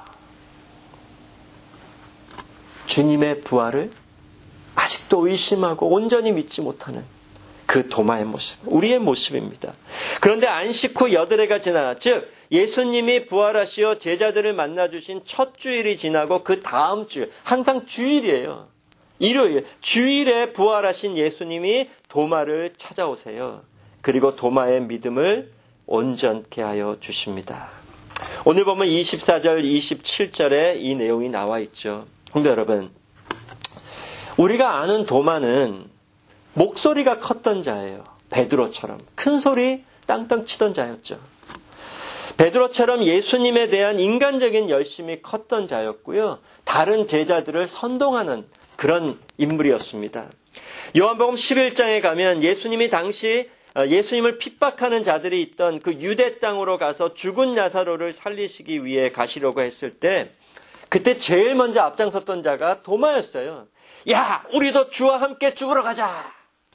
주님의 부활을 아직도 의심하고 온전히 믿지 못하는 그 도마의 모습, 우리의 모습입니다. 그런데 안식 후 여드레가 지나, 즉 예수님이 부활하시어 제자들을 만나주신 첫 주일이 지나고 그 다음 주일, 항상 주일이에요. 일요일, 주일에 부활하신 예수님이 도마를 찾아오세요. 그리고 도마의 믿음을 온전케 하여 주십니다. 오늘 보면 이십사 절, 이십칠 절에 이 내용이 나와 있죠. 성도 여러분, 우리가 아는 도마는 목소리가 컸던 자예요. 베드로처럼 큰 소리 땅땅 치던 자였죠. 베드로처럼 예수님에 대한 인간적인 열심이 컸던 자였고요. 다른 제자들을 선동하는 그런 인물이었습니다. 요한복음 십일 장에 가면 예수님이 당시 예수님을 핍박하는 자들이 있던 그 유대 땅으로 가서 죽은 나사로를 살리시기 위해 가시려고 했을 때 그때 제일 먼저 앞장섰던 자가 도마였어요. 야, 우리도 주와 함께 죽으러 가자.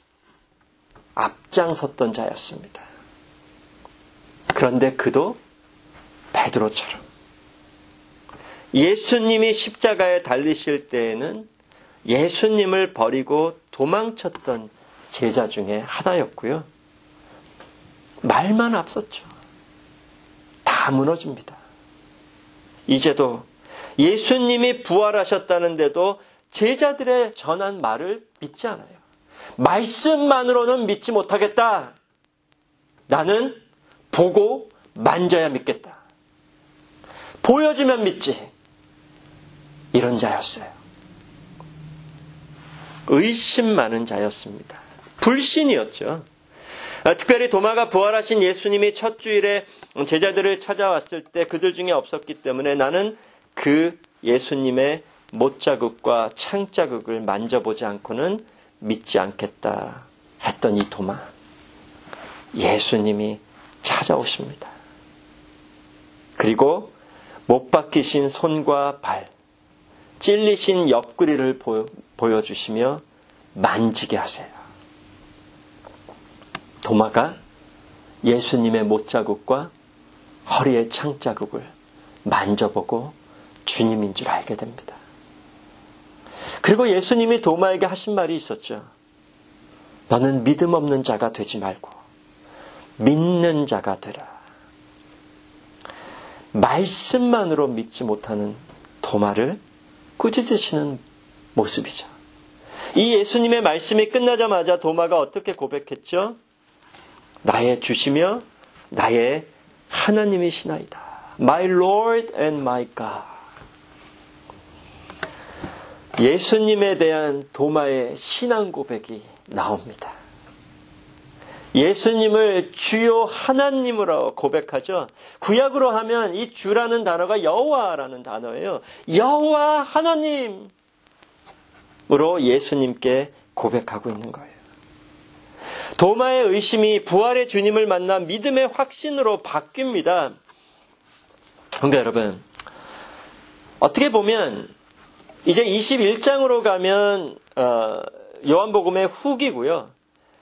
앞장섰던 자였습니다. 그런데 그도 베드로처럼 예수님이 십자가에 달리실 때에는 예수님을 버리고 도망쳤던 제자 중에 하나였고요. 말만 앞섰죠. 다 무너집니다. 이제도 예수님이 부활하셨다는데도 제자들의 전한 말을 믿지 않아요. 말씀만으로는 믿지 못하겠다. 나는 보고 만져야 믿겠다. 보여주면 믿지. 이런 자였어요. 의심 많은 자였습니다. 불신이었죠. 특별히 도마가 부활하신 예수님이 첫 주일에 제자들을 찾아왔을 때 그들 중에 없었기 때문에 나는 그 예수님의 못자국과 창자국을 만져보지 않고는 믿지 않겠다 했던 이 도마. 예수님이 찾아오십니다. 그리고 못 박히신 손과 발, 찔리신 옆구리를 보여, 보여주시며 만지게 하세요. 도마가 예수님의 못자국과 허리의 창자국을 만져보고 주님인 줄 알게 됩니다. 그리고 예수님이 도마에게 하신 말이 있었죠. 너는 믿음 없는 자가 되지 말고 믿는 자가 되라. 말씀만으로 믿지 못하는 도마를 꾸짖으시는 모습이죠. 이 예수님의 말씀이 끝나자마자 도마가 어떻게 고백했죠? 나의 주시며 나의 하나님이시나이다. My Lord and my God. 예수님에 대한 도마의 신앙 고백이 나옵니다. 예수님을 주요 하나님으로 고백하죠. 구약으로 하면 이 주라는 단어가 여호와라는 단어예요. 여호와 하나님으로 예수님께 고백하고 있는 거예요. 도마의 의심이 부활의 주님을 만나 믿음의 확신으로 바뀝니다. 그런데 여러분, 어떻게 보면 이제 이십일 장으로 가면 어, 요한복음의 후기고요.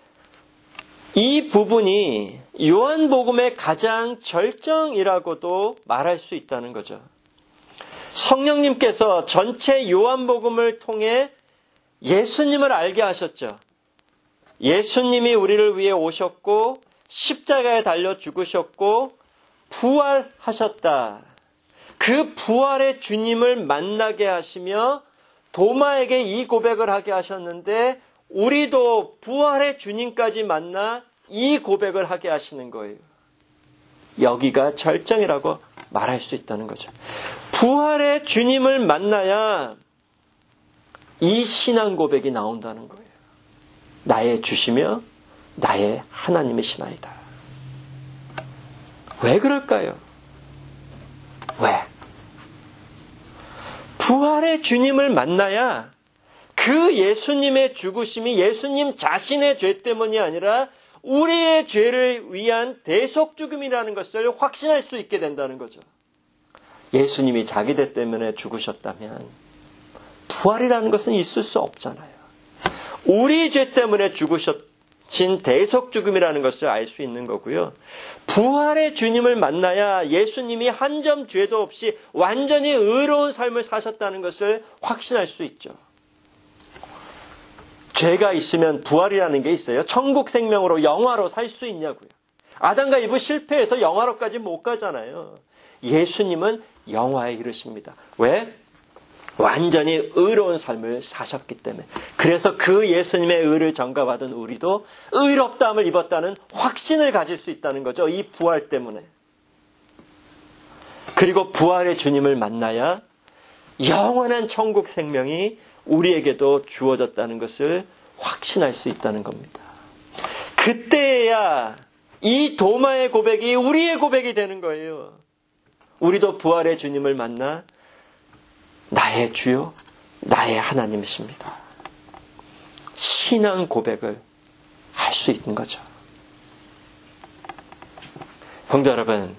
이 부분이 요한복음의 가장 절정이라고도 말할 수 있다는 거죠. 성령님께서 전체 요한복음을 통해 예수님을 알게 하셨죠. 예수님이 우리를 위해 오셨고 십자가에 달려 죽으셨고 부활하셨다. 그 부활의 주님을 만나게 하시며 도마에게 이 고백을 하게 하셨는데 우리도 부활의 주님까지 만나 이 고백을 하게 하시는 거예요. 여기가 절정이라고 말할 수 있다는 거죠. 부활의 주님을 만나야 이 신앙 고백이 나온다는 거예요. 나의 주시며 나의 하나님이시나이다. 왜 그럴까요? 왜? 부활의 주님을 만나야 그 예수님의 죽으심이 예수님 자신의 죄 때문이 아니라 우리의 죄를 위한 대속 죽음이라는 것을 확신할 수 있게 된다는 거죠. 예수님이 자기 죄 때문에 죽으셨다면 부활이라는 것은 있을 수 없잖아요. 우리 죄 때문에 죽으신 대속 죽음이라는 것을 알 수 있는 거고요. 부활의 주님을 만나야 예수님이 한 점 죄도 없이 완전히 의로운 삶을 사셨다는 것을 확신할 수 있죠. 죄가 있으면 부활이라는 게 있어요. 천국 생명으로 영화로 살 수 있냐고요. 아담과 이브 실패해서 영화로까지 못 가잖아요. 예수님은 영화에 이르십니다. 왜? 완전히 의로운 삶을 사셨기 때문에. 그래서 그 예수님의 의를 전가받은 우리도 의롭다함을 입었다는 확신을 가질 수 있다는 거죠. 이 부활 때문에. 그리고 부활의 주님을 만나야 영원한 천국 생명이 우리에게도 주어졌다는 것을 확신할 수 있다는 겁니다. 그때야 이 도마의 고백이 우리의 고백이 되는 거예요. 우리도 부활의 주님을 만나 나의 주요, 나의 하나님이십니다. 신앙 고백을 할 수 있는 거죠. 성도 여러분,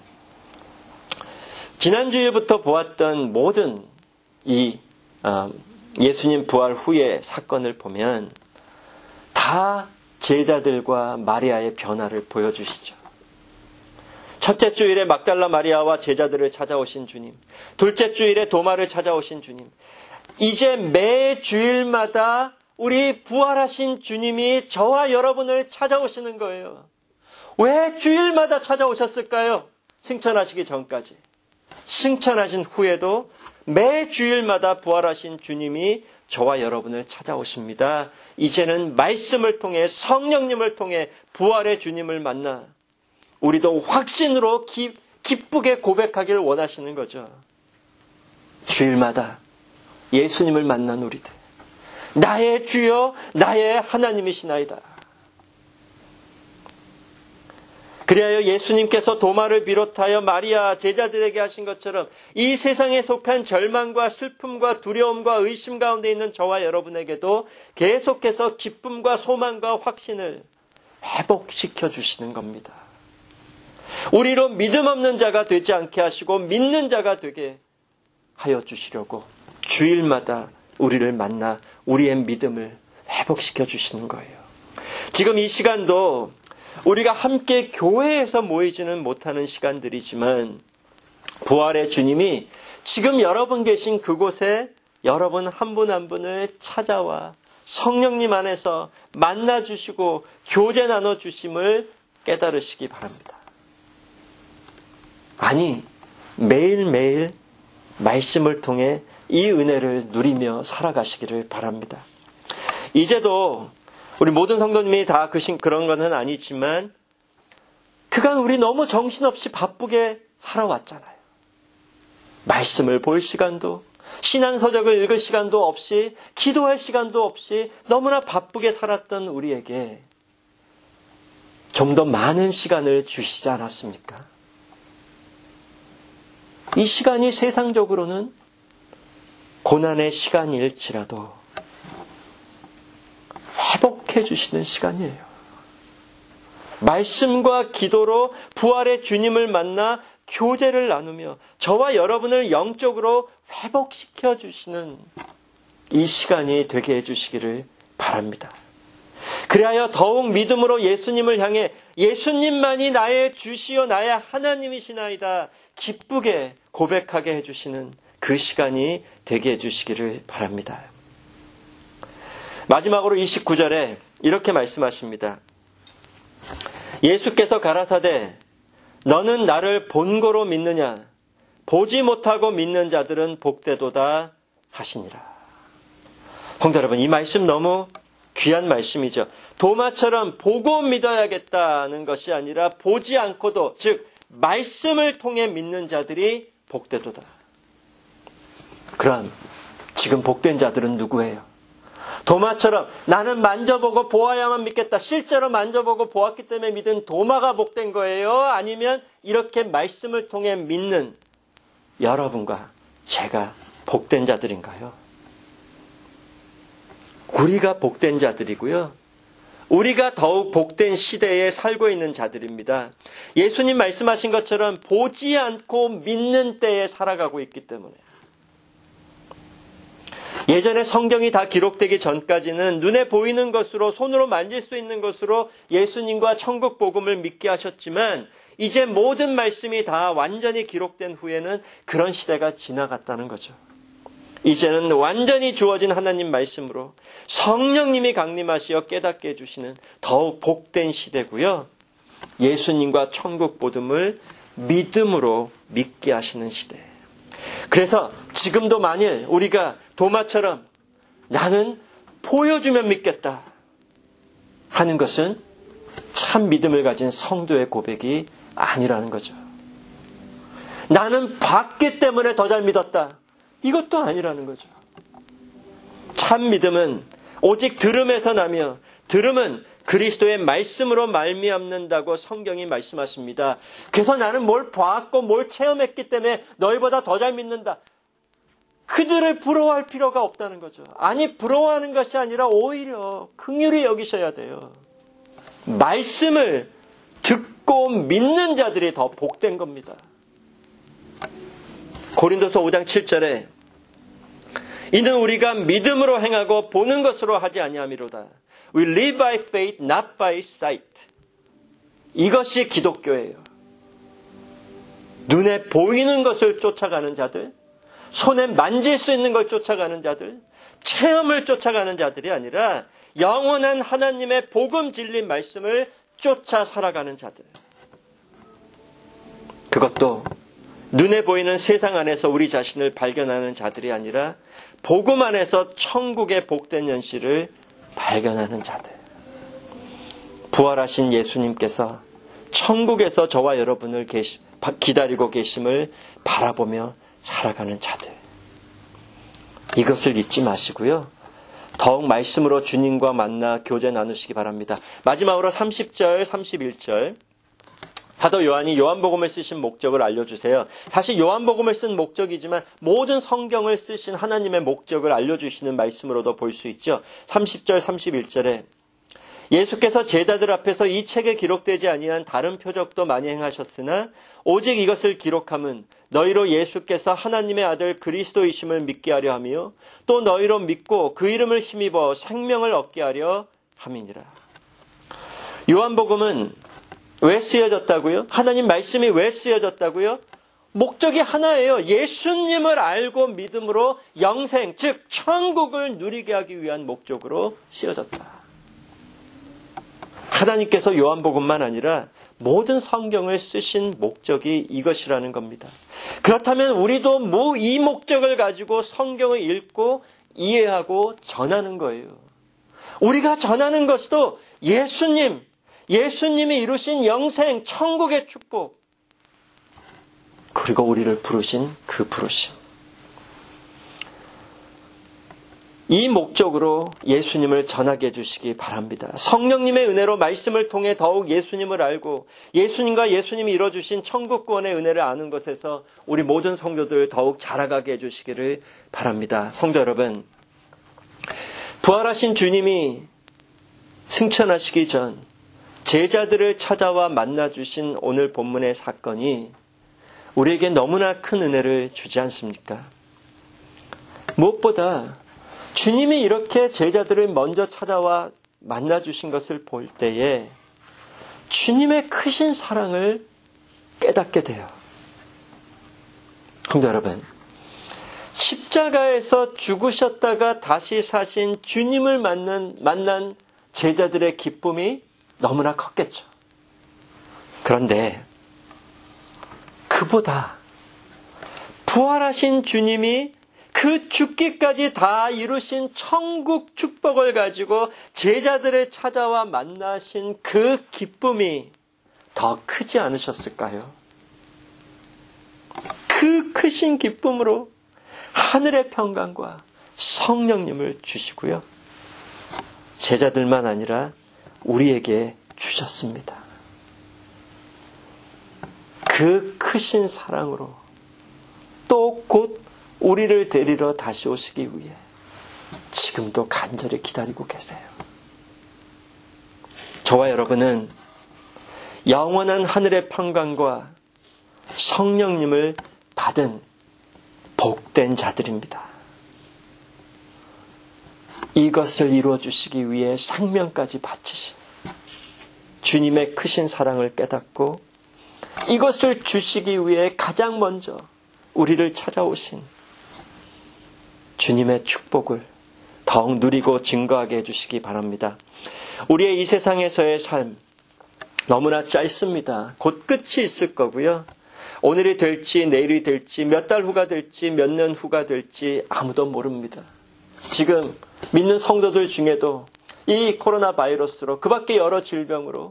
지난주에부터 보았던 모든 이 어, 예수님 부활 후의 사건을 보면 다 제자들과 마리아의 변화를 보여주시죠. 첫째 주일에 막달라 마리아와 제자들을 찾아오신 주님, 둘째 주일에 도마를 찾아오신 주님, 이제 매 주일마다 우리 부활하신 주님이 저와 여러분을 찾아오시는 거예요. 왜 주일마다 찾아오셨을까요? 승천하시기 전까지. 승천하신 후에도 매 주일마다 부활하신 주님이 저와 여러분을 찾아오십니다. 이제는 말씀을 통해 성령님을 통해 부활의 주님을 만나 우리도 확신으로 기, 기쁘게 고백하기를 원하시는 거죠. 주일마다 예수님을 만난 우리들. 나의 주여 나의 하나님이시나이다. 그리하여 예수님께서 도마를 비롯하여 마리아 제자들에게 하신 것처럼 이 세상에 속한 절망과 슬픔과 두려움과 의심 가운데 있는 저와 여러분에게도 계속해서 기쁨과 소망과 확신을 회복시켜 주시는 겁니다. 우리로 믿음 없는 자가 되지 않게 하시고 믿는 자가 되게 하여 주시려고 주일마다 우리를 만나 우리의 믿음을 회복시켜 주시는 거예요. 지금 이 시간도 우리가 함께 교회에서 모이지는 못하는 시간들이지만 부활의 주님이 지금 여러분 계신 그곳에 여러분 한 분 한 분을 찾아와 성령님 안에서 만나주시고 교제 나눠주심을 깨달으시기 바랍니다. 아니, 매일매일 말씀을 통해 이 은혜를 누리며 살아가시기를 바랍니다. 이제도 우리 모든 성도님이 다 그런 것은 아니지만 그간 우리 너무 정신없이 바쁘게 살아왔잖아요. 말씀을 볼 시간도 신앙서적을 읽을 시간도 없이 기도할 시간도 없이 너무나 바쁘게 살았던 우리에게 좀 더 많은 시간을 주시지 않았습니까? 이 시간이 세상적으로는 고난의 시간일지라도 회복해 주시는 시간이에요. 말씀과 기도로 부활의 주님을 만나 교제를 나누며 저와 여러분을 영적으로 회복시켜 주시는 이 시간이 되게 해주시기를 바랍니다. 그리하여 더욱 믿음으로 예수님을 향해 예수님만이 나의 주시요 나의 하나님이시나이다 기쁘게 고백하게 해주시는 그 시간이 되게 해주시기를 바랍니다. 마지막으로 이십구 절에 이렇게 말씀하십니다. 예수께서 가라사대 너는 나를 본고로 믿느냐? 보지 못하고 믿는 자들은 복되도다 하시니라. 성도 여러분, 이 말씀 너무 귀한 말씀이죠. 도마처럼 보고 믿어야겠다는 것이 아니라 보지 않고도, 즉 말씀을 통해 믿는 자들이 복되도다. 그럼 지금 복된 자들은 누구예요? 도마처럼 나는 만져보고 보아야만 믿겠다. 실제로 만져보고 보았기 때문에 믿은 도마가 복된 거예요? 아니면 이렇게 말씀을 통해 믿는 여러분과 제가 복된 자들인가요? 우리가 복된 자들이고요. 우리가 더욱 복된 시대에 살고 있는 자들입니다. 예수님 말씀하신 것처럼 보지 않고 믿는 때에 살아가고 있기 때문에. 예전에 성경이 다 기록되기 전까지는 눈에 보이는 것으로, 손으로 만질 수 있는 것으로 예수님과 천국 복음을 믿게 하셨지만 이제 모든 말씀이 다 완전히 기록된 후에는 그런 시대가 지나갔다는 거죠. 이제는 완전히 주어진 하나님 말씀으로 성령님이 강림하시어 깨닫게 해주시는 더욱 복된 시대고요. 예수님과 천국 복음을 믿음으로 믿게 하시는 시대. 그래서 지금도 만일 우리가 도마처럼 나는 보여주면 믿겠다 하는 것은 참 믿음을 가진 성도의 고백이 아니라는 거죠. 나는 봤기 때문에 더 잘 믿었다. 이것도 아니라는 거죠. 참 믿음은 오직 들음에서 나며 들음은 그리스도의 말씀으로 말미암는다고 성경이 말씀하십니다. 그래서 나는 뭘 봤고 뭘 체험했기 때문에 너희보다 더 잘 믿는다. 그들을 부러워할 필요가 없다는 거죠. 아니, 부러워하는 것이 아니라 오히려 긍휼히 여기셔야 돼요. 말씀을 듣고 믿는 자들이 더 복된 겁니다. 고린도서 오 장 칠 절에 이는 우리가 믿음으로 행하고 보는 것으로 하지 아니함이로다. We live by faith, not by sight. 이것이 기독교예요. 눈에 보이는 것을 쫓아가는 자들, 손에 만질 수 있는 걸 쫓아가는 자들, 체험을 쫓아가는 자들이 아니라 영원한 하나님의 복음 진리 말씀을 쫓아 살아가는 자들. 그것도 눈에 보이는 세상 안에서 우리 자신을 발견하는 자들이 아니라 복음 안에서 천국의 복된 현실을 발견하는 자들. 부활하신 예수님께서 천국에서 저와 여러분을 계시, 기다리고 계심을 바라보며 살아가는 자들. 이것을 잊지 마시고요. 더욱 말씀으로 주님과 만나 교제 나누시기 바랍니다. 마지막으로 삼십 절, 삼십일 절. 사도 요한이 요한복음을 쓰신 목적을 알려주세요. 사실 요한복음을 쓴 목적이지만 모든 성경을 쓰신 하나님의 목적을 알려주시는 말씀으로도 볼 수 있죠. 삼십 절, 삼십일 절에 예수께서 제자들 앞에서 이 책에 기록되지 아니한 다른 표적도 많이 행하셨으나 오직 이것을 기록함은 너희로 예수께서 하나님의 아들 그리스도이심을 믿게 하려 하며 또 너희로 믿고 그 이름을 힘입어 생명을 얻게 하려 함이니라. 요한복음은 왜 쓰여졌다고요? 하나님 말씀이 왜 쓰여졌다고요? 목적이 하나예요. 예수님을 알고 믿음으로 영생, 즉 천국을 누리게 하기 위한 목적으로 쓰여졌다. 하나님께서 요한복음만 아니라 모든 성경을 쓰신 목적이 이것이라는 겁니다. 그렇다면 우리도 뭐 이 목적을 가지고 성경을 읽고 이해하고 전하는 거예요. 우리가 전하는 것도 예수님, 예수님이 이루신 영생, 천국의 축복, 그리고 우리를 부르신 그 부르심. 이 목적으로 예수님을 전하게 해주시기 바랍니다. 성령님의 은혜로 말씀을 통해 더욱 예수님을 알고 예수님과 예수님이 이뤄주신 천국구원의 은혜를 아는 것에서 우리 모든 성도들 더욱 자라가게 해주시기를 바랍니다. 성도 여러분, 부활하신 주님이 승천하시기 전 제자들을 찾아와 만나주신 오늘 본문의 사건이 우리에게 너무나 큰 은혜를 주지 않습니까? 무엇보다 주님이 이렇게 제자들을 먼저 찾아와 만나주신 것을 볼 때에 주님의 크신 사랑을 깨닫게 돼요. 성도 여러분, 십자가에서 죽으셨다가 다시 사신 주님을 만난, 만난 제자들의 기쁨이 너무나 컸겠죠. 그런데 그보다 부활하신 주님이 그 죽기까지 다 이루신 천국 축복을 가지고 제자들을 찾아와 만나신 그 기쁨이 더 크지 않으셨을까요? 그 크신 기쁨으로 하늘의 평강과 성령님을 주시고요. 제자들만 아니라 우리에게 주셨습니다. 그 크신 사랑으로 또 곧 우리를 데리러 다시 오시기 위해 지금도 간절히 기다리고 계세요. 저와 여러분은 영원한 하늘의 평강과 성령님을 받은 복된 자들입니다. 이것을 이루어 주시기 위해 생명까지 바치신 주님의 크신 사랑을 깨닫고 이것을 주시기 위해 가장 먼저 우리를 찾아오신 주님의 축복을 더욱 누리고 증거하게 해주시기 바랍니다. 우리의 이 세상에서의 삶 너무나 짧습니다. 곧 끝이 있을 거고요. 오늘이 될지 내일이 될지 몇 달 후가 될지 몇 년 후가 될지 아무도 모릅니다. 지금 믿는 성도들 중에도 이 코로나 바이러스로 그 밖에 여러 질병으로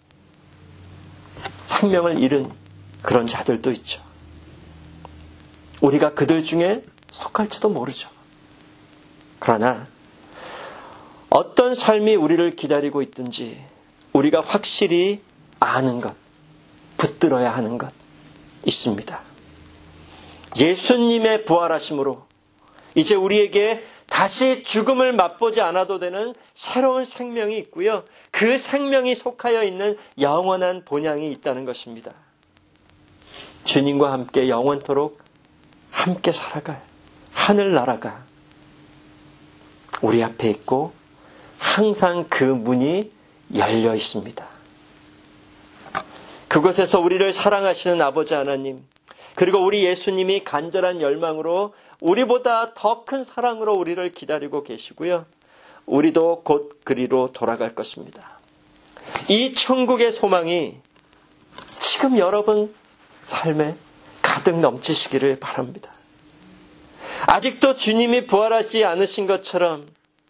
생명을 잃은 그런 자들도 있죠. 우리가 그들 중에 속할지도 모르죠. 그러나 어떤 삶이 우리를 기다리고 있든지 우리가 확실히 아는 것, 붙들어야 하는 것 있습니다. 예수님의 부활하심으로 이제 우리에게 다시 죽음을 맛보지 않아도 되는 새로운 생명이 있고요. 그 생명이 속하여 있는 영원한 본향이 있다는 것입니다. 주님과 함께 영원토록 함께 살아갈 하늘나라가 우리 앞에 있고 항상 그 문이 열려 있습니다. 그곳에서 우리를 사랑하시는 아버지 하나님, 그리고 우리 예수님이 간절한 열망으로 우리보다 더 큰 사랑으로 우리를 기다리고 계시고요. 우리도 곧 그리로 돌아갈 것입니다. 이 천국의 소망이 지금 여러분 삶에 가득 넘치시기를 바랍니다. 아직도 주님이 부활하지 않으신 것처럼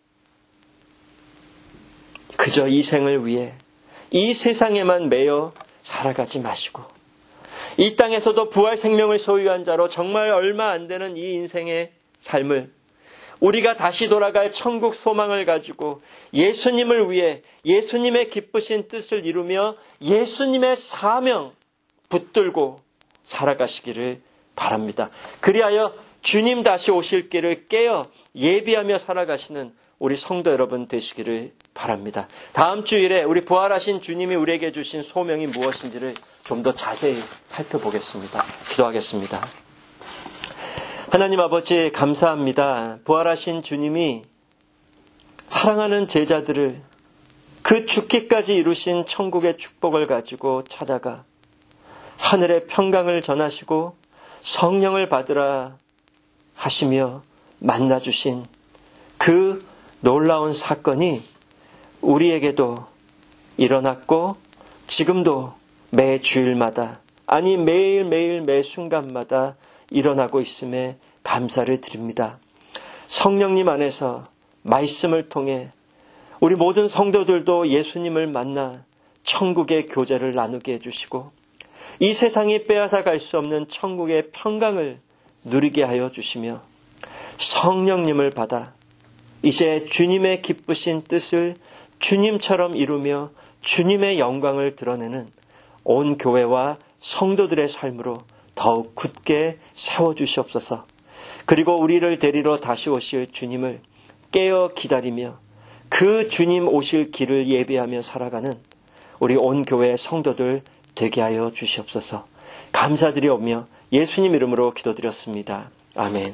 그저 이 생을 위해 이 세상에만 매여 살아가지 마시고 이 땅에서도 부활 생명을 소유한 자로 정말 얼마 안 되는 이 인생의 삶을 우리가 다시 돌아갈 천국 소망을 가지고 예수님을 위해 예수님의 기쁘신 뜻을 이루며 예수님의 사명 붙들고 살아가시기를 바랍니다. 그리하여 주님 다시 오실 길을 깨어 예비하며 살아가시는 우리 성도 여러분 되시기를 바랍니다. 다음 주일에 우리 부활하신 주님이 우리에게 주신 소명이 무엇인지를 좀 더 자세히 살펴보겠습니다. 기도하겠습니다. 하나님 아버지 감사합니다. 부활하신 주님이 사랑하는 제자들을 그 죽기까지 이루신 천국의 축복을 가지고 찾아가 하늘의 평강을 전하시고 성령을 받으라 하시며 만나주신 그 놀라운 사건이 우리에게도 일어났고 지금도 매 주일마다 아니 매일매일 매 순간마다 일어나고 있음에 감사를 드립니다. 성령님 안에서 말씀을 통해 우리 모든 성도들도 예수님을 만나 천국의 교제를 나누게 해주시고 이 세상이 빼앗아 갈 수 없는 천국의 평강을 누리게 하여 주시며 성령님을 받아 이제 주님의 기쁘신 뜻을 주님처럼 이루며 주님의 영광을 드러내는 온 교회와 성도들의 삶으로 더욱 굳게 세워주시옵소서. 그리고 우리를 데리러 다시 오실 주님을 깨어 기다리며 그 주님 오실 길을 예비하며 살아가는 우리 온 교회 성도들 되게 하여 주시옵소서. 감사드리오며 예수님 이름으로 기도드렸습니다. 아멘.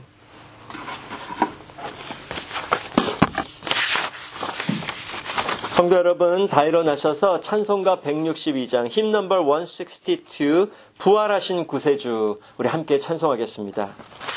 성도 여러분, 다 일어나셔서 찬송가 백육십이 장 힘 넘버 백육십이 부활하신 구세주 우리 함께 찬송하겠습니다.